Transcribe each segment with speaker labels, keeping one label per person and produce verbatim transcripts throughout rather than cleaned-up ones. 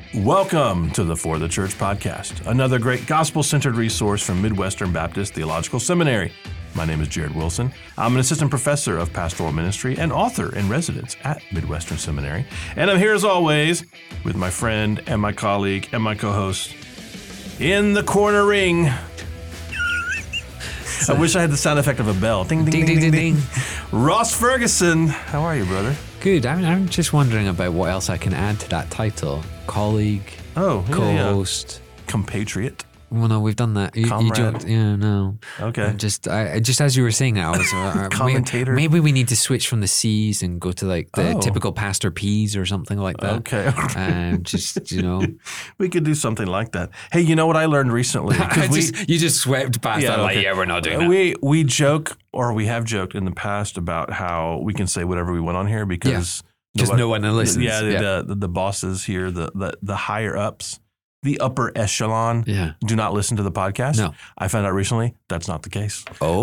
Speaker 1: Welcome to the For the Church podcast, another great gospel-centered resource from Midwestern Baptist Theological Seminary. My name is Jared Wilson. I'm an assistant professor of pastoral ministry and author in residence at Midwestern Seminary. And I'm here as always with my friend and my colleague and my co-host in the corner ring. I wish I had the sound effect of a bell. Ding, ding, ding, ding, ding, ding. Ross Ferguson. How are you, brother?
Speaker 2: Good. I'm, I'm just wondering about what else I can add to that title. Colleague,
Speaker 1: oh, yeah,
Speaker 2: co-host.
Speaker 1: Yeah. Compatriot.
Speaker 2: Well, no, we've done that. You, you joked. Yeah, no.
Speaker 1: Okay.
Speaker 2: I just, I, just as you were saying that, I was uh,
Speaker 1: commentator.
Speaker 2: Maybe, maybe we need to switch from the C's and go to like the
Speaker 1: oh.
Speaker 2: typical Pastor P's or something like that.
Speaker 1: Okay.
Speaker 2: And just, you know,
Speaker 1: we could do something like that. Hey, you know what I learned recently?
Speaker 2: I
Speaker 1: we,
Speaker 2: just, you just swept past
Speaker 1: yeah,
Speaker 2: that.
Speaker 1: okay.
Speaker 2: Like, yeah, we're not doing that.
Speaker 1: We we joke, or we have joked in the past about how we can say whatever we want on here because
Speaker 2: because no one listens.
Speaker 1: Yeah, the,
Speaker 2: yeah.
Speaker 1: The, the bosses here, the, the the higher ups. The upper echelon
Speaker 2: yeah.
Speaker 1: do not listen to the podcast.
Speaker 2: No.
Speaker 1: I found out recently that's not the case.
Speaker 2: Oh.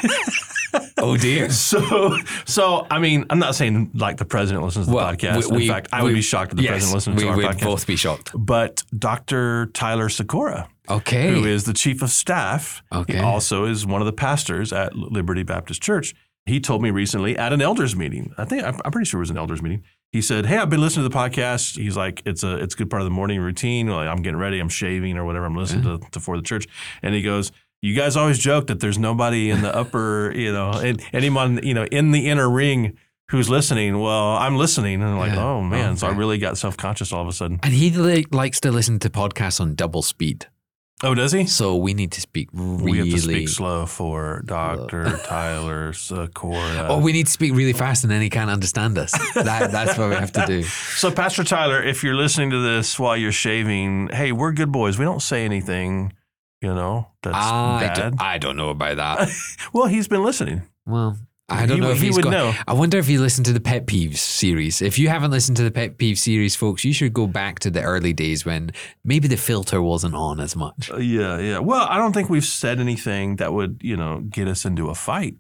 Speaker 2: Oh, dear.
Speaker 1: So, so I mean, I'm not saying like the president listens to the
Speaker 2: well,
Speaker 1: podcast.
Speaker 2: We,
Speaker 1: In fact, I
Speaker 2: we,
Speaker 1: would be shocked if the
Speaker 2: yes,
Speaker 1: president listened to
Speaker 2: we
Speaker 1: our
Speaker 2: would
Speaker 1: podcast.
Speaker 2: both be shocked.
Speaker 1: But Doctor Tyler Sikora,
Speaker 2: okay,
Speaker 1: who is the chief of staff,
Speaker 2: okay.
Speaker 1: he also is one of the pastors at Liberty Baptist Church. He told me recently at an elders meeting, I think, I'm pretty sure it was an elders meeting, he said, hey, I've been listening to the podcast. He's like, it's a it's a good part of the morning routine. Like, I'm getting ready, I'm shaving or whatever, I'm listening mm-hmm. to, to For the Church. And he goes, you guys always joke that there's nobody in the upper, you know, and anyone, you know, in the inner ring who's listening. Well, I'm listening. And I'm like, yeah. oh, man. Okay. So I really got self-conscious all of a sudden.
Speaker 2: And he li- likes to listen to podcasts on double speed.
Speaker 1: Oh, does he?
Speaker 2: So we need to speak really...
Speaker 1: We have to speak slow for Doctor Tyler Sikora.
Speaker 2: Oh, we need to speak really fast and then he can't understand us. That, that's what we have to do.
Speaker 1: So, Pastor Tyler, if you're listening to this while you're shaving, hey, we're good boys. We don't say anything, you know, that's
Speaker 2: I
Speaker 1: bad.
Speaker 2: Do, I don't know about that.
Speaker 1: Well, he's been listening.
Speaker 2: Well... I don't
Speaker 1: he,
Speaker 2: know if
Speaker 1: he
Speaker 2: he's
Speaker 1: would
Speaker 2: got,
Speaker 1: know.
Speaker 2: I wonder if you listened to the Pet Peeves series. If you haven't listened to the Pet Peeves series, folks, you should go back to the early days when maybe the filter wasn't on as much.
Speaker 1: Uh, yeah, yeah. Well, I don't think we've said anything that would, you know, get us into a fight.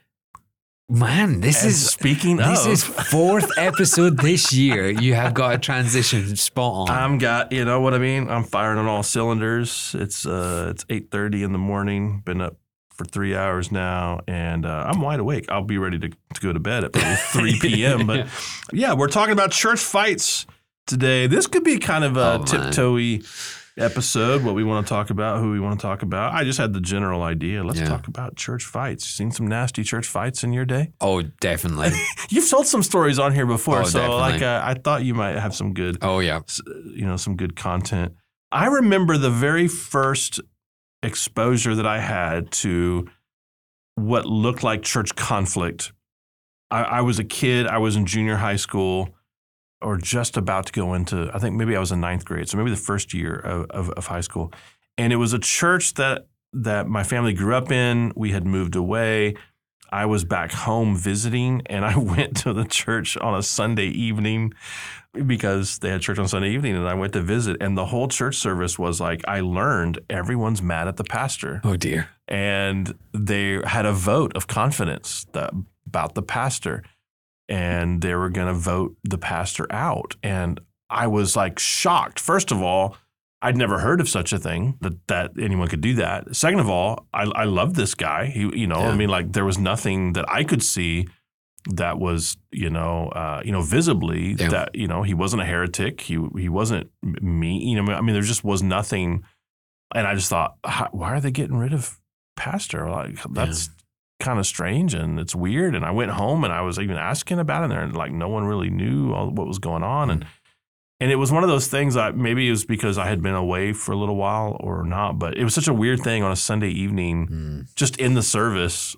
Speaker 2: Man, this
Speaker 1: and
Speaker 2: is
Speaker 1: speaking
Speaker 2: this
Speaker 1: of
Speaker 2: is fourth episode this year. You have got a transition spot on.
Speaker 1: I'm got, you know what I mean? I'm firing on all cylinders. It's uh, it's eight thirty in the morning. Been up for three hours now, and uh, I'm wide awake. I'll be ready to, to go to bed at probably three p.m. But yeah, we're talking about church fights today. This could be kind of a oh, tiptoey episode, what we want to talk about, who we want to talk about. I just had the general idea. Let's yeah. talk about church fights. Seen some nasty church fights in your day?
Speaker 2: Oh, definitely.
Speaker 1: You've told some stories on here before,
Speaker 2: oh,
Speaker 1: so
Speaker 2: definitely.
Speaker 1: like uh, I thought you might have some good,
Speaker 2: oh yeah,
Speaker 1: you know, some good content. I remember the very first exposure that I had to what looked like church conflict. I, I was a kid. I was in junior high school or just about to go into, I think maybe I was in ninth grade. So maybe the first year of, of, of high school. And it was a church that, that my family grew up in. We had moved away. I was back home visiting, and I went to the church on a Sunday evening because they had church on Sunday evening, and I went to visit. And the whole church service was like, I learned everyone's mad at the pastor.
Speaker 2: Oh, dear.
Speaker 1: And they had a vote of confidence that, about the pastor, and they were going to vote the pastor out. And I was like shocked. First of all, I'd never heard of such a thing, that, that anyone could do that. Second of all, I, I love this guy. He, you know, yeah. I mean, like there was nothing that I could see that was, you know, uh, you know, visibly yeah. that, you know, he wasn't a heretic. He he wasn't mean. You know, I mean, there just was nothing. And I just thought, why are they getting rid of pastor? Like that's yeah. kind of strange and it's weird. And I went home and I was even asking about it there, and like no one really knew all, what was going on. Mm-hmm. And And it was one of those things that maybe it was because I had been away for a little while or not, but it was such a weird thing on a Sunday evening, mm. just in the service.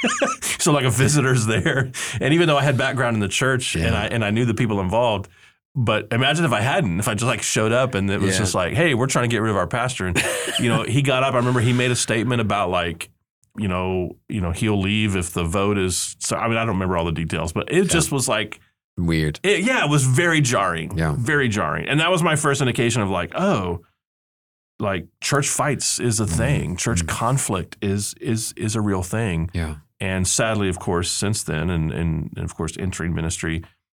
Speaker 1: So like a visitor's there. And even though I had background in the church yeah. and I and I knew the people involved, but imagine if I hadn't, if I just like showed up and it was yeah. just like, hey, we're trying to get rid of our pastor. And, you know, he got up. I remember he made a statement about like, you know, you know, he'll leave if the vote is, so, I mean, I don't remember all the details, but it yeah. just was like,
Speaker 2: weird.
Speaker 1: It, yeah, it was very jarring.
Speaker 2: Yeah.
Speaker 1: Very jarring. And that was my first indication of like, oh, like church fights is a thing. Church mm-hmm. conflict is is is a real thing.
Speaker 2: Yeah.
Speaker 1: And sadly, of course, since then, and, and, and of course, entering ministry,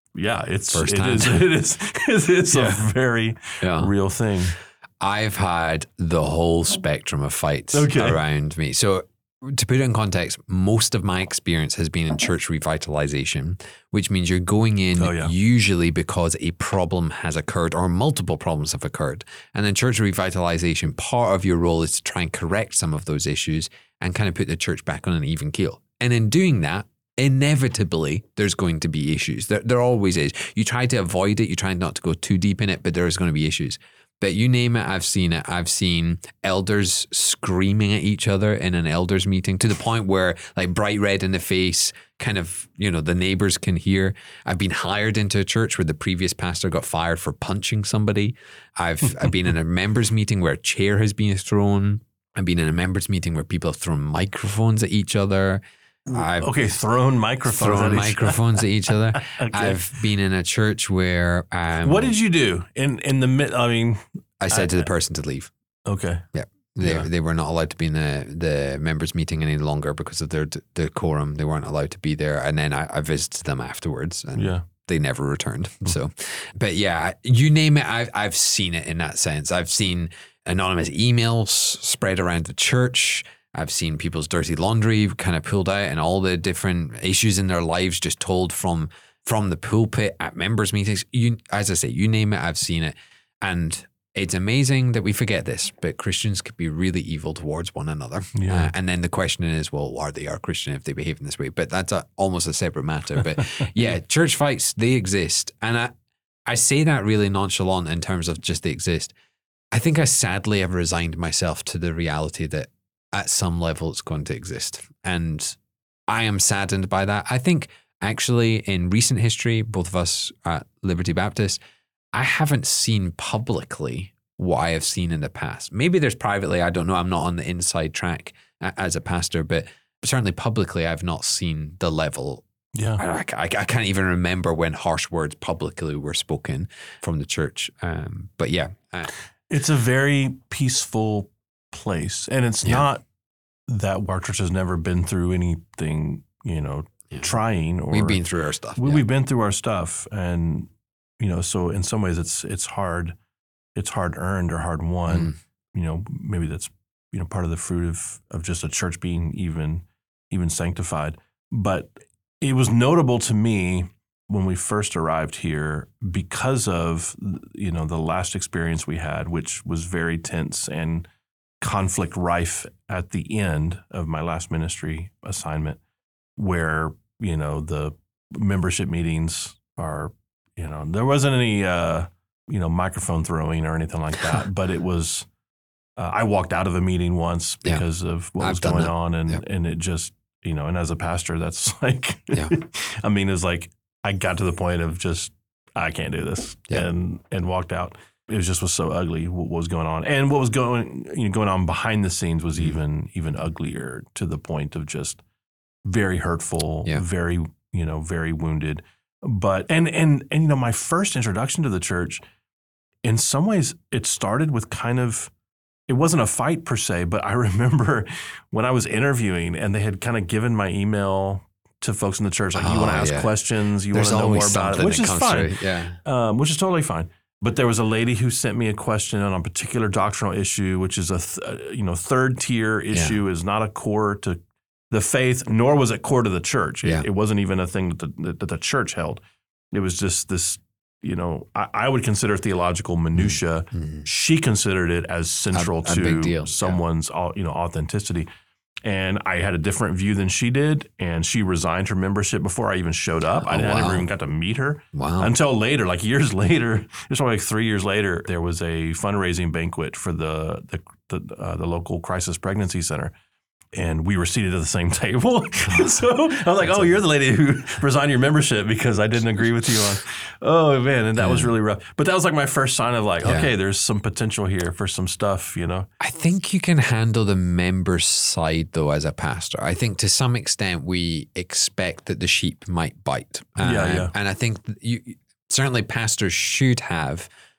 Speaker 1: yeah, it's it
Speaker 2: Firsthand.
Speaker 1: is it is it is
Speaker 2: Yeah.
Speaker 1: a very
Speaker 2: Yeah.
Speaker 1: real thing.
Speaker 2: I've had the whole spectrum of fights
Speaker 1: Okay.
Speaker 2: around me. So, to put it in context, most of my experience has been in church revitalization, which means you're going in
Speaker 1: Oh, yeah.
Speaker 2: usually because a problem has occurred or multiple problems have occurred. And in church revitalization, part of your role is to try and correct some of those issues and kind of put the church back on an even keel. And in doing that, inevitably, there's going to be issues. There, there always is. You try to avoid it. You try not to go too deep in it, but there's going to be issues. But you name it, I've seen it. I've seen elders screaming at each other in an elders meeting to the point where, like, bright red in the face, kind of, you know, the neighbors can hear. I've been hired into a church where the previous pastor got fired for punching somebody. I've I've been in a members meeting where a chair has been thrown. I've been in a members meeting where people have thrown microphones at each other. I've
Speaker 1: Okay, thrown microphones.
Speaker 2: thrown
Speaker 1: at each-
Speaker 2: microphones at each other.
Speaker 1: Okay.
Speaker 2: I've been in a church where um,
Speaker 1: What did you do in in the mid? I mean,
Speaker 2: I said
Speaker 1: I-
Speaker 2: to the person to leave.
Speaker 1: okay,
Speaker 2: Yeah. They,
Speaker 1: Yeah.
Speaker 2: they were not allowed to be in the, the members meeting any longer because of their d- decorum. They weren't allowed to be there. And then I, I visited them afterwards and
Speaker 1: yeah,
Speaker 2: they never returned. So, but yeah, you name it. I've, I've seen it in that sense. I've seen anonymous emails spread around the church. I've seen people's dirty laundry kind of pulled out and all the different issues in their lives just told from, from the pulpit at members meetings. You, as I say, you name it, I've seen it. And it's amazing that we forget this, but Christians could be really evil towards one another.
Speaker 1: Yeah.
Speaker 2: Uh, and then the question is, well, are they are Christian if they behave in this way? But that's a, almost a separate matter. But yeah, church fights, they exist. And I, I say that really nonchalant in terms of just they exist. I think I sadly have resigned myself to the reality that at some level it's going to exist. And I am saddened by that. I think actually in recent history, both of us at Liberty Baptist, I haven't seen publicly what I have seen in the past. Maybe there's privately, I don't know. I'm not on the inside track a- as a pastor, but certainly publicly, I've not seen the level.
Speaker 1: yeah.
Speaker 2: I, I, I can't even remember when harsh words publicly were spoken from the church. Um, but yeah, uh,
Speaker 1: It's a very peaceful place, and it's
Speaker 2: Yeah.
Speaker 1: not that our church has never been through anything, you know,
Speaker 2: Yeah.
Speaker 1: trying. Or
Speaker 2: we've been through our stuff.
Speaker 1: we,
Speaker 2: yeah.
Speaker 1: we've been through our stuff, and you know, so in some ways, it's it's hard, it's hard earned or hard won.
Speaker 2: Mm.
Speaker 1: You know, maybe that's you know part of the fruit of of just a church being even even sanctified. But it was notable to me when we first arrived here because of you know the last experience we had, which was very tense and conflict rife at the end of my last ministry assignment, where you know the membership meetings are you know there wasn't any uh, you know microphone throwing or anything like that, but it was. Uh, I walked out of a meeting once
Speaker 2: Yeah.
Speaker 1: because of what
Speaker 2: I've
Speaker 1: was
Speaker 2: done
Speaker 1: going
Speaker 2: that.
Speaker 1: on, and
Speaker 2: Yeah.
Speaker 1: and it just you know, and as a pastor, that's like,
Speaker 2: Yeah.
Speaker 1: I mean, it's like I got to the point of just I can't do this,
Speaker 2: Yeah.
Speaker 1: and and walked out. It was just was so ugly what was going on, and what was going you know going on behind the scenes was
Speaker 2: Mm-hmm.
Speaker 1: even even uglier, to the point of just very hurtful,
Speaker 2: Yeah.
Speaker 1: very you know very wounded. But and and and you know my first introduction to the church, in some ways, it started with kind of. It wasn't a fight per se, but I remember when I was interviewing and they had kind of given my email to folks in the church, like, you
Speaker 2: Oh,
Speaker 1: want to ask
Speaker 2: yeah.
Speaker 1: questions, you want
Speaker 2: There's
Speaker 1: to know more
Speaker 2: always
Speaker 1: about it,
Speaker 2: something
Speaker 1: which
Speaker 2: that
Speaker 1: is
Speaker 2: comes
Speaker 1: fine,
Speaker 2: through. Yeah.
Speaker 1: um, which is totally fine. But there was a lady who sent me a question on a particular doctrinal issue, which is a th- uh, you know third tier issue, is not a core to the faith, nor was it core to the church. It,
Speaker 2: Yeah.
Speaker 1: it wasn't even a thing that the, that the church held. It was just this, you know, I, I would consider theological minutia.
Speaker 2: Mhm.
Speaker 1: She considered it as central
Speaker 2: A- a big deal,
Speaker 1: to
Speaker 2: yeah.
Speaker 1: someone's au- you know authenticity. And I had a different view than she did, and she resigned her membership before I even showed up. I,
Speaker 2: Oh,
Speaker 1: I never
Speaker 2: wow.
Speaker 1: even got to meet her
Speaker 2: Wow.
Speaker 1: until later, like years later. It was probably like three years later. There was a fundraising banquet for the the the, uh, the local crisis pregnancy center, and we were seated at the same table. So I was like, "Oh, you're the lady who resigned your membership because I didn't agree with you on." Oh man, and that was really rough. But that was like my first sign of like,
Speaker 2: Yeah.
Speaker 1: okay, there's some potential here for some stuff, you know.
Speaker 2: I think you can handle the member side though as a pastor. I think to some extent we expect that the sheep might bite.
Speaker 1: Yeah,
Speaker 2: Um,
Speaker 1: yeah.
Speaker 2: And I think that you certainly pastors should have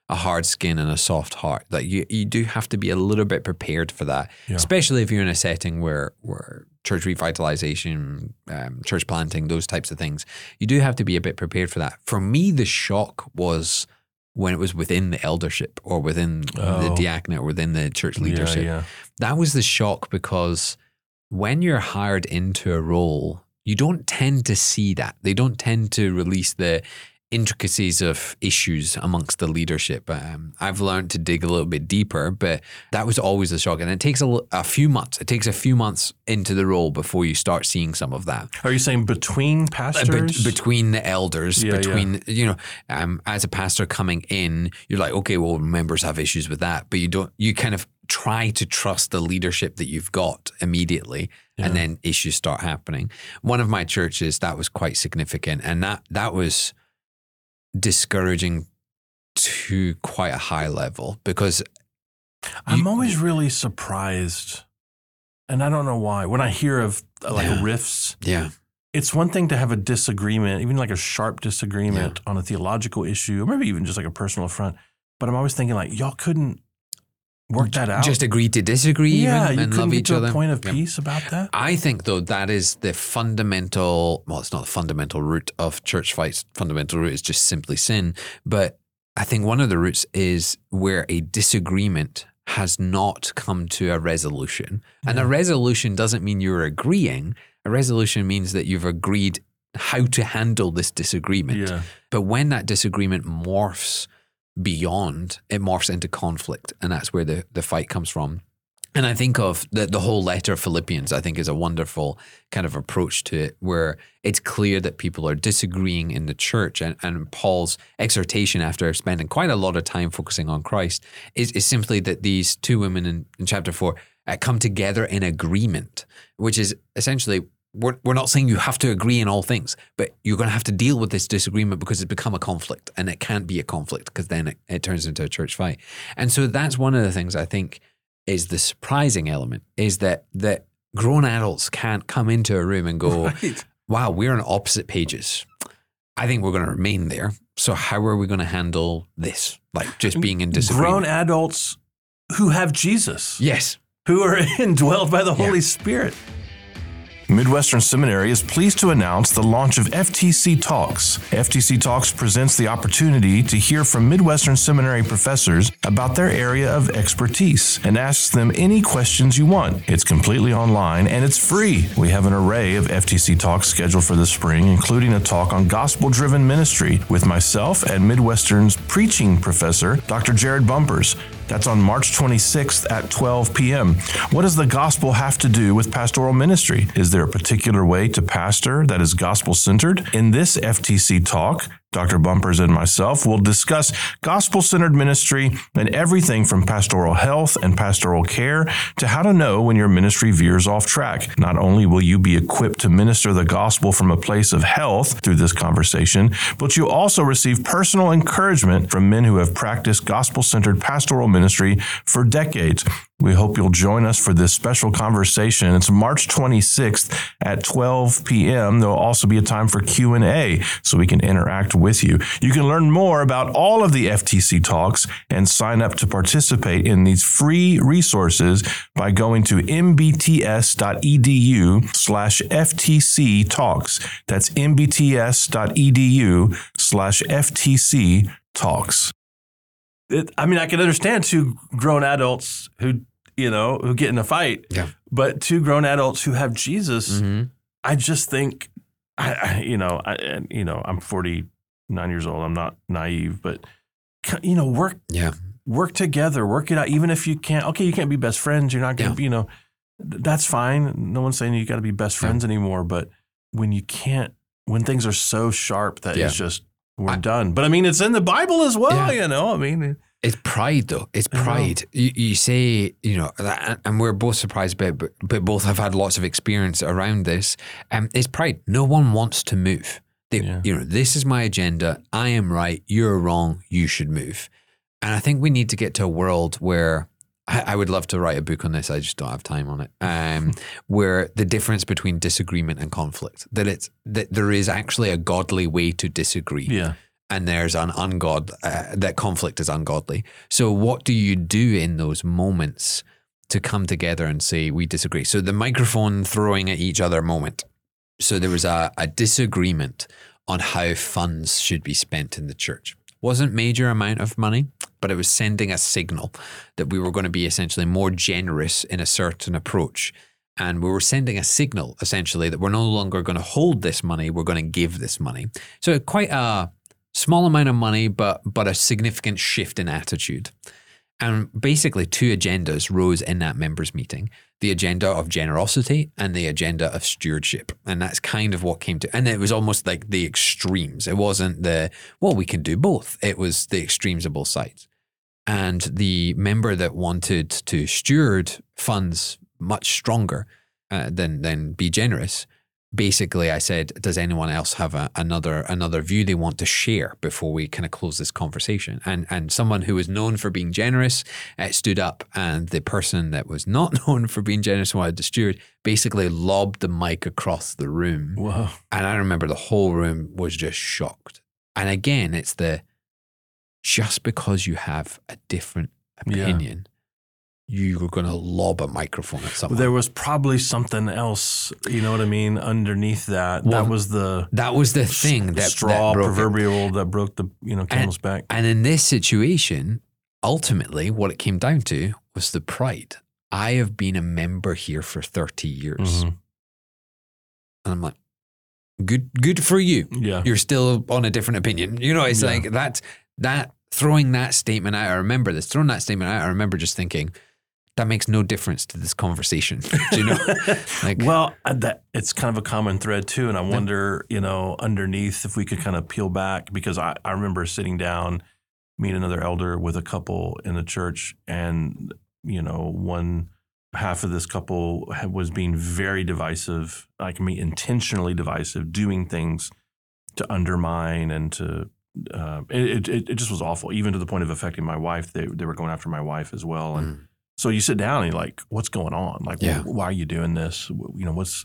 Speaker 2: a hard skin and a soft heart. Like you, you do have to be a little bit prepared for that,
Speaker 1: Yeah.
Speaker 2: especially if you're in a setting where where church revitalization, um, church planting, those types of things. You do have to be a bit prepared for that. For me, the shock was when it was within the eldership or within
Speaker 1: Oh.
Speaker 2: the diaconate or within the church leadership.
Speaker 1: Yeah, yeah.
Speaker 2: That was the shock, because when you're hired into a role, you don't tend to see that. They don't tend to release the intricacies of issues amongst the leadership. Um, I've learned to dig a little bit deeper, but that was always the shock. And it takes a, l- a few months. It takes a few months into the role before you start seeing some of that.
Speaker 1: Are you saying between
Speaker 2: Uh,
Speaker 1: pastors?
Speaker 2: bet- between the elders,
Speaker 1: Yeah,
Speaker 2: between, you know, um, as a pastor coming in, you're like, okay, well, members have issues with that, but you don't, you kind of try to trust the leadership that you've got immediately,
Speaker 1: Yeah.
Speaker 2: and then issues start happening. One of my churches, that was quite significant, and that that was discouraging to quite a high level, because
Speaker 1: I'm
Speaker 2: you-
Speaker 1: always really surprised, and I don't know why. When I hear of uh, like
Speaker 2: Yeah.
Speaker 1: rifts,
Speaker 2: yeah,
Speaker 1: it's one thing to have a disagreement, even like a sharp disagreement on a theological issue, or maybe even just like a personal affront. But I'm always thinking like, y'all couldn't work that out.
Speaker 2: just agree to disagree,
Speaker 1: yeah,
Speaker 2: even,
Speaker 1: you
Speaker 2: and
Speaker 1: couldn't
Speaker 2: love
Speaker 1: get
Speaker 2: each
Speaker 1: to
Speaker 2: other.
Speaker 1: a point of
Speaker 2: Yeah.
Speaker 1: peace about that.
Speaker 2: I think, though, that is the fundamental, well, it's not the fundamental root of church fights. Fundamental root is just simply sin. But I think one of the roots is where a disagreement has not come to a resolution. And a resolution doesn't mean you're agreeing. A resolution means that you've agreed how to handle this disagreement.
Speaker 1: Yeah.
Speaker 2: But when that disagreement morphs beyond, it morphs into conflict. And that's where the, the fight comes from. And I think of the, the whole letter of Philippians, I think, is a wonderful kind of approach to it, where it's clear that people are disagreeing in the church. And, and Paul's exhortation, after spending quite a lot of time focusing on Christ, is, is simply that these two women in, in chapter four uh, come together in agreement, which is essentially, we're, we're not saying you have to agree in all things, but you're going to have to deal with this disagreement because it's become a conflict, and it can't be a conflict because then it, it turns into a church fight. And so that's one of the things I think is the surprising element, is that that grown adults can't come into a room and go,
Speaker 1: Right.
Speaker 2: wow, we're on opposite pages. I think we're going to remain there. So how are we going to handle this? Like just being in disagreement.
Speaker 1: Grown adults who have Jesus,
Speaker 2: Yes.
Speaker 1: who are indwelled by the
Speaker 2: Yeah.
Speaker 1: Holy Spirit. Midwestern Seminary is pleased to announce the launch of F T C Talks. F T C Talks presents the opportunity to hear from Midwestern Seminary professors about their area of expertise and asks them any questions you want. It's completely online and it's free. We have an array of F T C Talks scheduled for the spring, including a talk on gospel-driven ministry with myself and Midwestern's preaching professor, Doctor Jared Bumpers. That's on March twenty-sixth at twelve p.m. What does the gospel have to do with pastoral ministry? Is there a particular way to pastor that is gospel-centered? In this F T C talk, Doctor Bumpers and myself will discuss gospel-centered ministry and everything from pastoral health and pastoral care to how to know when your ministry veers off track. Not only will you be equipped to minister the gospel from a place of health through this conversation, but you'll also receive personal encouragement from men who have practiced gospel-centered pastoral ministry for decades. We hope you'll join us for this special conversation. It's March twenty-sixth at twelve p.m. There'll also be a time for Q and A so we can interact with you. You can learn more about all of the F T C talks and sign up to participate in these free resources by going to mbts.edu slash FTC talks. That's mbts.edu slash FTC talks. It, I mean, I can understand two grown adults who, you know, who get in a fight,
Speaker 2: Yeah.
Speaker 1: but two grown adults who have Jesus,
Speaker 2: Mm-hmm.
Speaker 1: I just think, I, I you know, I, and, you know, I'm forty-nine years old. I'm not naive, but you know, work,
Speaker 2: Yeah.
Speaker 1: work together, work it out. Even if you can't, okay, you can't be best friends. You're not going to,
Speaker 2: Yeah.
Speaker 1: you know, th- that's fine. No one's saying you got to be best friends anymore. But when you can't, when things are so sharp that
Speaker 2: Yeah.
Speaker 1: it's just, we're
Speaker 2: I-
Speaker 1: done. But I mean, it's in the Bible as well,
Speaker 2: Yeah.
Speaker 1: you know, I mean,
Speaker 2: It's pride, though. It's
Speaker 1: I know.
Speaker 2: pride. You, you say, you know, that- and we're both surprised by it, but, but both have had lots of experience around this. Um, it's pride. No one wants to move. They,
Speaker 1: Yeah.
Speaker 2: You know, this is my agenda. I am right. You're wrong. You should move. And I think we need to get to a world where I, I would love to write a book on this. I just don't have time on it. Um, where the difference between disagreement and conflict, that it's that there is actually a godly way to disagree.
Speaker 1: yeah.
Speaker 2: and there's an ungod uh, that conflict is ungodly. So what do you do in those moments to come together and say we disagree? So the microphone throwing at each other moment. So there was a, a disagreement on how funds should be spent in the church. Wasn't major amount of money, but it was sending a signal that we were going to be essentially more generous in a certain approach. And we were sending a signal essentially that we're no longer going to hold this money, we're going to give this money. So quite a small amount of money, but but a significant shift in attitude. And basically two agendas rose in that members meeting, the agenda of generosity and the agenda of stewardship. And that's kind of what came to, and it was almost like the extremes. It wasn't the, well, we can do both. It was the extremes of both sides. And the member that wanted to steward funds much stronger uh, than, than be generous, basically I said, does anyone else have a, another another view they want to share before we kind of close this conversation? And and someone who was known for being generous uh, stood up, and the person that was not known for being generous and wanted to steward basically lobbed the mic across the room.
Speaker 1: Whoa.
Speaker 2: And I remember the whole room was just shocked. And again, it's the, just because you have a different opinion, yeah. you're going to lob a microphone at someone.
Speaker 1: There was probably something else, you know what I mean, underneath that.
Speaker 2: Well,
Speaker 1: that was the
Speaker 2: that was the thing that
Speaker 1: straw
Speaker 2: that broke
Speaker 1: proverbial
Speaker 2: it.
Speaker 1: that broke the you know camel's
Speaker 2: and,
Speaker 1: back.
Speaker 2: And in this situation, ultimately, what it came down to was the pride. I have been a member here for thirty years,
Speaker 1: Mm-hmm.
Speaker 2: and I'm like, good, good for you.
Speaker 1: Yeah,
Speaker 2: You're still on a different opinion. You know, it's
Speaker 1: Yeah.
Speaker 2: like that. That throwing that statement out. I remember this. Throwing that statement out. I remember just thinking, that makes no difference to this conversation. Do you know? Like,
Speaker 1: well, uh, that it's kind of a common thread too, and I wonder, you know, underneath if we could kind of peel back, because I, I remember sitting down, meeting another elder with a couple in the church, and you know, one half of this couple had, was being very divisive, like me, intentionally divisive, doing things to undermine and to. Uh, it, it it just was awful, even to the point of affecting my wife. They they were going after my wife as well, and.
Speaker 2: mm.
Speaker 1: So you sit down and you're like, what's going on? Like,
Speaker 2: Yeah.
Speaker 1: why are you doing this? You know, what's,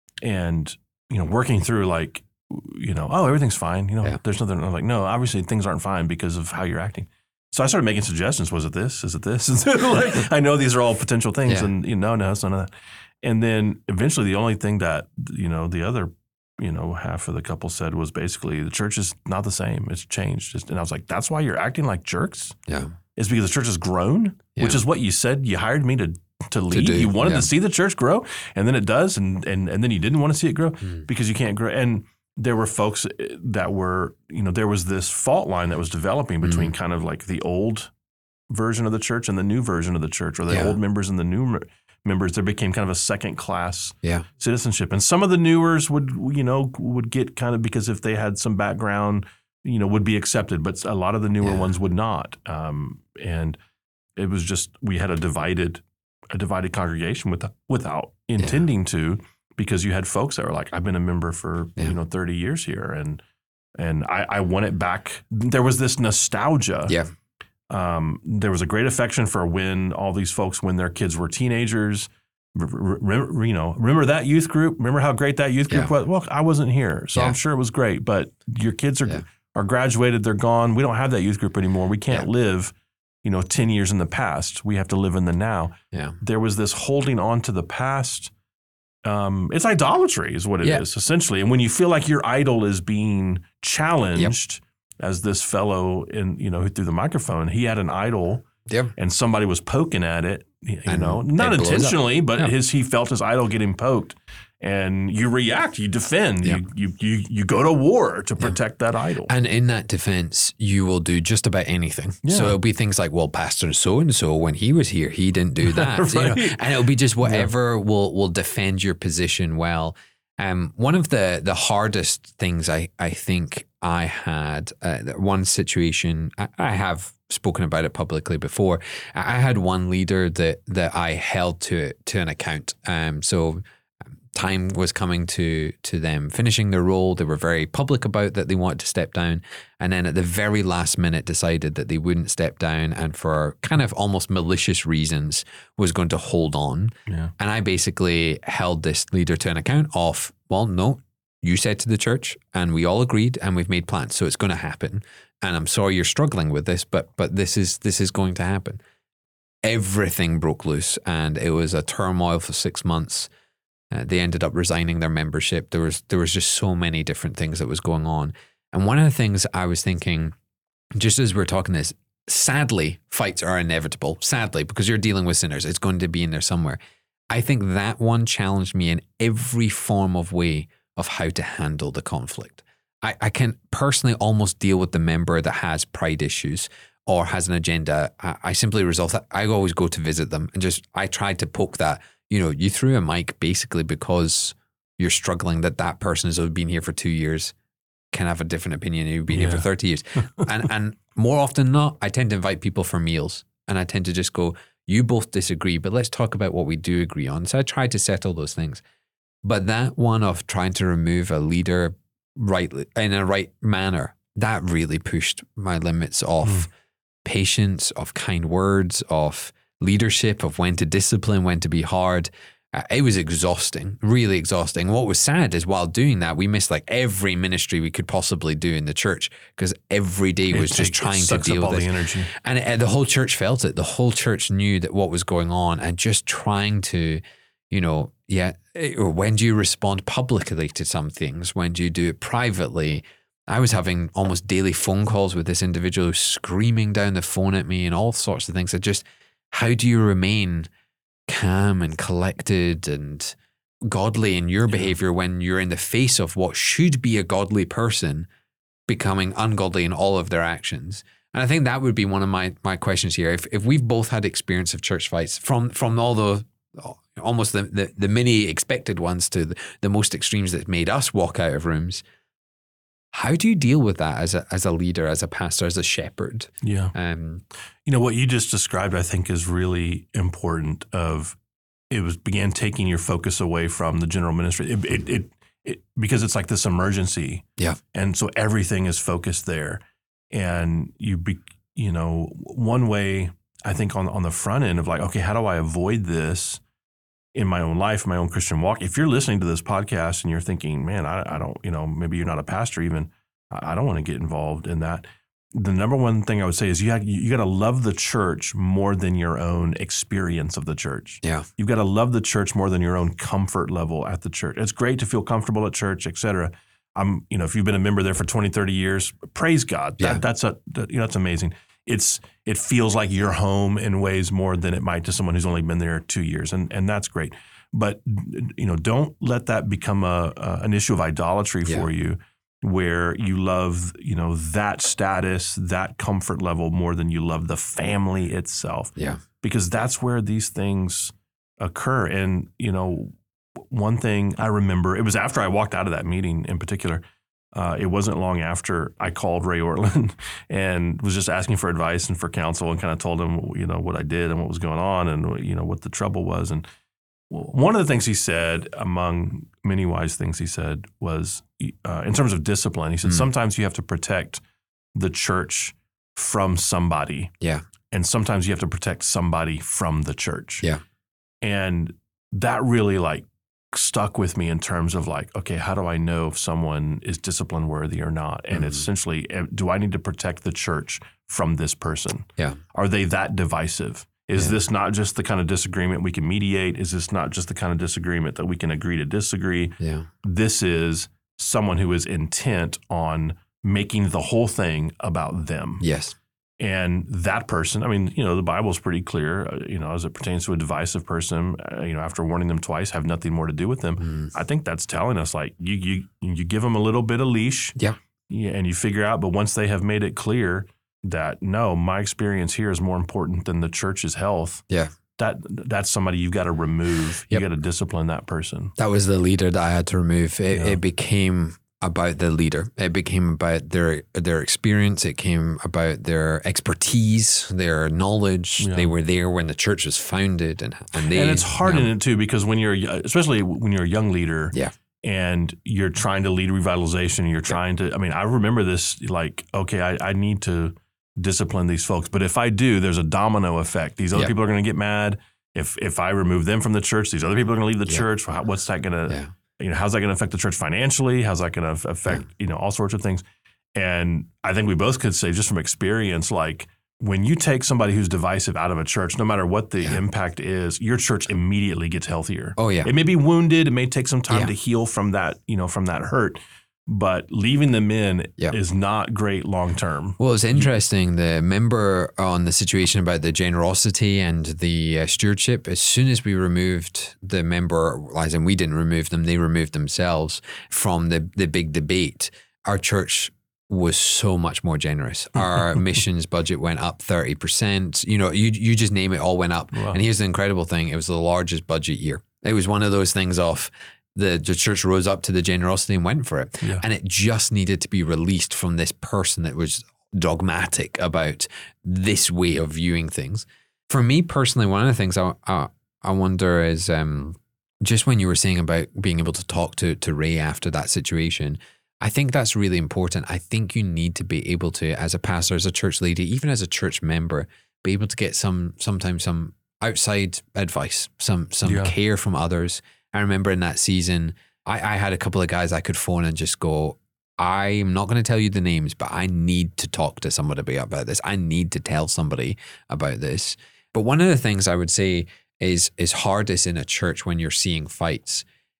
Speaker 1: and, you know, working through like, you know, oh, everything's fine. You know,
Speaker 2: Yeah.
Speaker 1: there's nothing. I'm like, no, obviously things aren't fine because of how you're acting. So I started making suggestions. Was it this? Is it this? Is it like, I know these are all potential things,
Speaker 2: Yeah.
Speaker 1: and you know, no, it's none of that. And then eventually the only thing that, you know, the other, you know, half of the couple said was basically the church is not the same. It's changed. And I was like, that's why you're acting like jerks?
Speaker 2: yeah.
Speaker 1: Is because the church has grown,
Speaker 2: Yeah.
Speaker 1: which is what you said you hired me to to lead.
Speaker 2: do,
Speaker 1: You wanted
Speaker 2: yeah.
Speaker 1: to see the church grow, and then it does, and and and then you didn't want to see it grow
Speaker 2: Mm.
Speaker 1: because you can't grow. And there were folks that were, you know, there was this fault line that was developing between
Speaker 2: Mm.
Speaker 1: kind of like the old version of the church and the new version of the church, or the
Speaker 2: Yeah.
Speaker 1: old members and the new mer- members. There became kind of a second class
Speaker 2: Yeah.
Speaker 1: citizenship, and some of the newers would, you know, would get kind of, because if they had some background, you know, would be accepted, but a lot of the newer
Speaker 2: Yeah.
Speaker 1: ones would not. Um, and it was just, we had a divided, a divided congregation with, without intending to, because you had folks that were like, I've been a member for,
Speaker 2: Yeah.
Speaker 1: you know, thirty years here. And, and I, I want it back. There was this nostalgia.
Speaker 2: Yeah.
Speaker 1: Um, there was a great affection for when all these folks, when their kids were teenagers, re- re- you know, remember that youth group? Remember how great that youth group
Speaker 2: Yeah.
Speaker 1: was? Well, I wasn't here, so
Speaker 2: Yeah.
Speaker 1: I'm sure it was great, but your kids are,
Speaker 2: Yeah.
Speaker 1: are graduated. They're gone. We don't have that youth group anymore. We can't
Speaker 2: Yeah.
Speaker 1: live, you know, ten years in the past. We have to live in the now.
Speaker 2: Yeah.
Speaker 1: There was this holding on to the past. Um, it's idolatry is what it is
Speaker 2: Yeah.
Speaker 1: essentially. And when you feel like your idol is being challenged, as this fellow in, you know, who threw the microphone, he had an idol
Speaker 2: Yep.
Speaker 1: and somebody was poking at it, you
Speaker 2: And
Speaker 1: know, not
Speaker 2: it blows up.
Speaker 1: intentionally, but
Speaker 2: Yeah.
Speaker 1: his, he felt his idol getting poked, and you react, you defend,
Speaker 2: Yeah.
Speaker 1: you, you, you, you go to war to protect that idol.
Speaker 2: And in that defense, you will do just about anything.
Speaker 1: Yeah.
Speaker 2: So it'll be things like, well, Pastor so and so, when he was here, he didn't do that. you know?
Speaker 1: Right.
Speaker 2: And it'll be just whatever will will defend your position well. Um, one of the the hardest things I I think I had uh, one situation I, I have spoken about it publicly before. I I had one leader that that I held to to an account. Um, so. Time was coming to to them finishing their role. They were very public about that they wanted to step down, and then at the very last minute decided that they wouldn't step down, and for kind of almost malicious reasons was going to hold on.
Speaker 1: Yeah.
Speaker 2: And I basically held this leader to an account of, well, no, you said to the church, and we all agreed, and we've made plans. So it's going to happen. And I'm sorry you're struggling with this, but but this is this is going to happen. Everything broke loose, and it was a turmoil for six months. Uh, they ended up resigning their membership. There was there was just so many different things that was going on. And one of the things I was thinking, just as we're talking this, sadly, fights are inevitable. Sadly, because you're dealing with sinners, it's going to be in there somewhere. I think that one challenged me in every form of way of how to handle the conflict. I, I can personally almost deal with the member that has pride issues or has an agenda. I, I simply resolve that. I always go to visit them and just, I tried to poke that, you know, you threw a mic basically because you're struggling that that person has been here for two years, can have a different opinion. You've been yeah. here for thirty years. and and more often than not, I tend to invite people for meals and I tend to just go, you both disagree, but let's talk about what we do agree on. So I try to settle those things. But that one of trying to remove a leader rightly in a right manner, that really pushed my limits of mm. patience, of kind words, of leadership, of when to discipline, when to be hard. Uh, it was exhausting, really exhausting. What was sad is while doing that, we missed like every ministry we could possibly do in the church because every day was it just takes, trying to deal with this. Energy. And it, the whole church felt it. The whole church knew that what was going on and just trying to, you know, yeah, or when do you respond publicly to some things? When do you do it privately? I was having almost daily phone calls with this individual screaming down the phone at me and all sorts of things. That just, how do you remain calm and collected and godly in your yeah. behavior when you're in the face of what should be a godly person becoming ungodly in all of their actions? And I think that would be one of my my questions here. If if we've both had experience of church fights from from all the almost the, the, the many expected ones to the, the most extremes that made us walk out of rooms, how do you deal with that as a as a leader, as a pastor, as a shepherd?
Speaker 1: Yeah. Um, you know, what you just described, I think, is really important. Of it was began taking your focus away from the general ministry. It, it, it, it because it's like this emergency.
Speaker 2: Yeah.
Speaker 1: And so everything is focused there. And you be, you know, one way I think on on the front end of like, okay, how do I avoid this in my own life, my own Christian walk? If you're listening to this podcast and you're thinking, man, I, I don't, you know, maybe you're not a pastor even, I, I don't want to get involved in that. The number one thing I would say is you have, you got to love the church more than your own experience of the church.
Speaker 2: Yeah.
Speaker 1: You've got to love the church more than your own comfort level at the church. It's great to feel comfortable at church, et cetera. I'm, you know, if you've been a member there for twenty, thirty years, praise God. That, yeah. That's a, that, you know, that's amazing. It's it feels like you're home in ways more than it might to someone who's only been there two years, and and that's great. But you know, don't let that become a, a an issue of idolatry yeah. for you, where you love you know that status, that comfort level more than you love the family itself.
Speaker 2: Yeah,
Speaker 1: because that's where these things occur. And you know, one thing I remember, it was after I walked out of that meeting in particular. Uh, it wasn't long after I called Ray Ortlund and was just asking for advice and for counsel and kind of told him, you know, what I did and what was going on and, you know, what the trouble was. And one of the things he said, among many wise things he said, was uh, in terms of discipline, he said, mm. sometimes you have to protect the church from somebody.
Speaker 2: Yeah.
Speaker 1: And sometimes you have to protect somebody from the church.
Speaker 2: Yeah.
Speaker 1: And that really like stuck with me in terms of like, okay, how do I know if someone is discipline worthy or not? And mm-hmm. it's essentially, do I need to protect the church from this person?
Speaker 2: Yeah.
Speaker 1: Are they that divisive? Is
Speaker 2: yeah.
Speaker 1: this not just the kind of disagreement we can mediate? Is this not just the kind of disagreement that we can agree to disagree?
Speaker 2: Yeah.
Speaker 1: This is someone who is intent on making the whole thing about them.
Speaker 2: Yes.
Speaker 1: And that person, I mean, you know, the Bible is pretty clear, uh, you know, as it pertains to a divisive person, uh, you know, after warning them twice, have nothing more to do with them. Mm. I think that's telling us like you you you give them a little bit of leash
Speaker 2: yeah.
Speaker 1: yeah, and you figure out, but once they have made it clear that, no, my experience here is more important than the church's health.
Speaker 2: Yeah.
Speaker 1: That that's somebody you've got to remove. Yep. You got to discipline that person.
Speaker 2: That was the leader that I had to remove. It, yeah. it became about the leader. It became about their their experience. It came about their expertise, their knowledge. Yeah. They were there when the church was founded, and and they.
Speaker 1: And it's hard
Speaker 2: you know,
Speaker 1: in it too, because when you're, especially when you're a young leader,
Speaker 2: yeah.
Speaker 1: and you're trying to lead revitalization, you're trying to. I mean, I remember this like, okay, I, I need to discipline these folks, but if I do, there's a domino effect. These other
Speaker 2: yeah.
Speaker 1: people are going to get mad. If if I remove them from the church, these other people are going to leave the
Speaker 2: yeah.
Speaker 1: church. What's that going to?
Speaker 2: Yeah.
Speaker 1: You know, how's that going to affect the church financially? How's that going to affect, yeah. you know, all sorts of things? And I think we both could say just from experience, like when you take somebody who's divisive out of a church, no matter what the yeah. impact is, your church immediately gets healthier.
Speaker 2: Oh yeah.
Speaker 1: It may be wounded. It may take some time
Speaker 2: yeah.
Speaker 1: to heal from that, you know, from that hurt. But leaving them in yep. is not great long term.
Speaker 2: Well, it's interesting. The member on the situation about the generosity and the uh, stewardship, as soon as we removed the member, as in we didn't remove them, they removed themselves from the, the big debate, our church was so much more generous. Our missions budget went up thirty percent. You know, you you just name it, all went up. Wow. And here's the incredible thing. It was the largest budget year. It was one of those things off. The, the church rose up to the generosity and went for it. Yeah. And it just needed to be released from this person that was dogmatic about this way of viewing things. For me personally, one of the things I, I, I wonder is um, just when you were saying about being able to talk to, to Ray after that situation, I think that's really important. I think you need to be able to, as a pastor, as a church leader, even as a church member, be able to get some sometimes some outside advice, some some yeah. care from others. I remember in that season, I, I had a couple of guys I could phone and just go, I'm not going to tell you the names, but I need to talk to somebody about this. I need to tell somebody about this. But one of the things I would say is is hardest in a church when you're seeing fights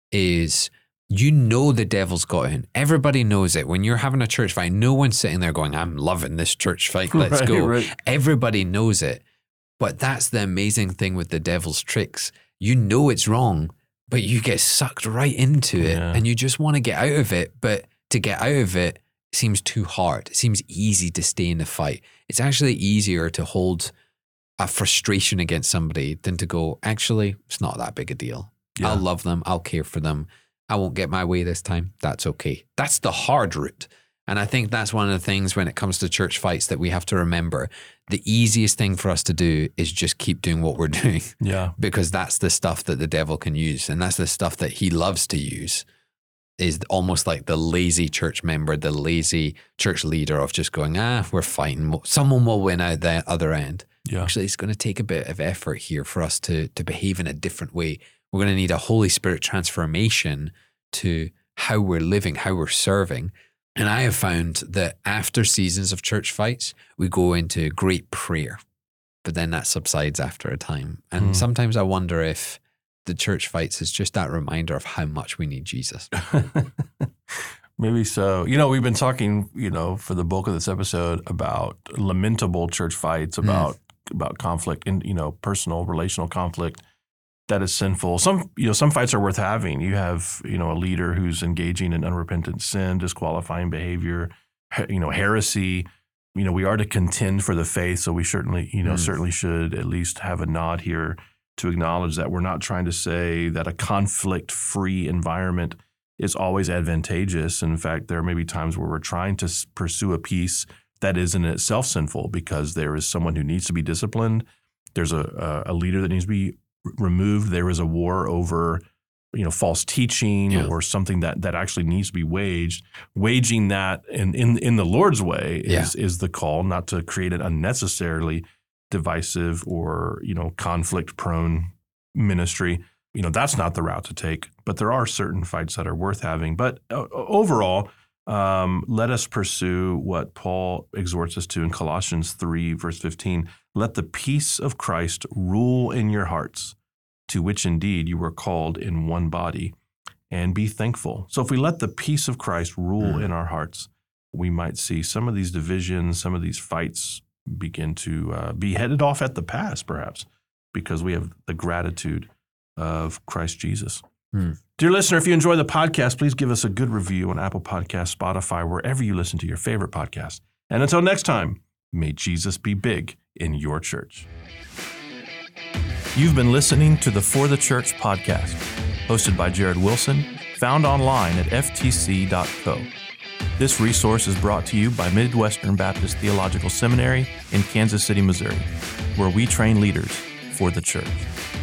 Speaker 2: is you know the devil's got in. Everybody knows it. When you're having a church fight, no one's sitting there going, I'm loving this church fight. Let's right, go. Right. Everybody knows it. But that's the amazing thing with the devil's tricks. You know it's wrong, but you get sucked right into it yeah. and you just want to get out of it. But to get out of it seems too hard. It seems easy to stay in the fight. It's actually easier to hold a frustration against somebody than to go, actually, it's not that big a deal. Yeah. I'll love them. I'll care for them. I won't get my way this time. That's okay. That's the hard route. And I think that's one of the things when it comes to church fights that we have to remember. The easiest thing for us to do is just keep doing what we're doing.
Speaker 1: Yeah.
Speaker 2: Because that's the stuff that the devil can use. And that's the stuff that he loves to use, is almost like the lazy church member, the lazy church leader of just going, ah, we're fighting. Someone will win out the other end.
Speaker 1: Yeah.
Speaker 2: Actually, it's going to take a bit of effort here for us to, to behave in a different way. We're going to need a Holy Spirit transformation to how we're living, how we're serving. And I have found that after seasons of church fights, we go into great prayer, but then that subsides after a time. And mm. sometimes I wonder if the church fights is just that reminder of how much we need Jesus.
Speaker 1: Maybe so. You know, we've been talking, you know, for the bulk of this episode about lamentable church fights, about mm. about conflict, and, you know, personal, relational conflict that is sinful. Some, you know, some fights are worth having. You have, you know, a leader who's engaging in unrepentant sin, disqualifying behavior, you know, heresy. You know, we are to contend for the faith, so we certainly, you know, mm. certainly should at least have a nod here to acknowledge that we're not trying to say that a conflict-free environment is always advantageous. In fact, there may be times where we're trying to pursue a peace that is in itself sinful because there is someone who needs to be disciplined. There's a, a leader that needs to be removed. There is a war over, you know, false teaching yeah. or something that, that actually needs to be waged. Waging that in in, in the Lord's way is, yeah. is the call, not to create an unnecessarily divisive or, you know, conflict-prone ministry. You know, that's not the route to take. But there are certain fights that are worth having. But uh, overall, um, let us pursue what Paul exhorts us to in Colossians three, verse fifteen. Let the peace of Christ rule in your hearts, to which indeed you were called in one body, and be thankful. So if we let the peace of Christ rule mm. in our hearts, we might see some of these divisions, some of these fights begin to uh, be headed off at the pass, perhaps, because we have the gratitude of Christ Jesus. Mm. Dear listener, if you enjoy the podcast, please give us a good review on Apple Podcasts, Spotify, wherever you listen to your favorite podcast. And until next time, may Jesus be big in your church. You've been listening to the For the Church podcast, hosted by Jared Wilson, found online at f t c dot co. This resource is brought to you by Midwestern Baptist Theological Seminary in Kansas City, Missouri, where we train leaders for the church.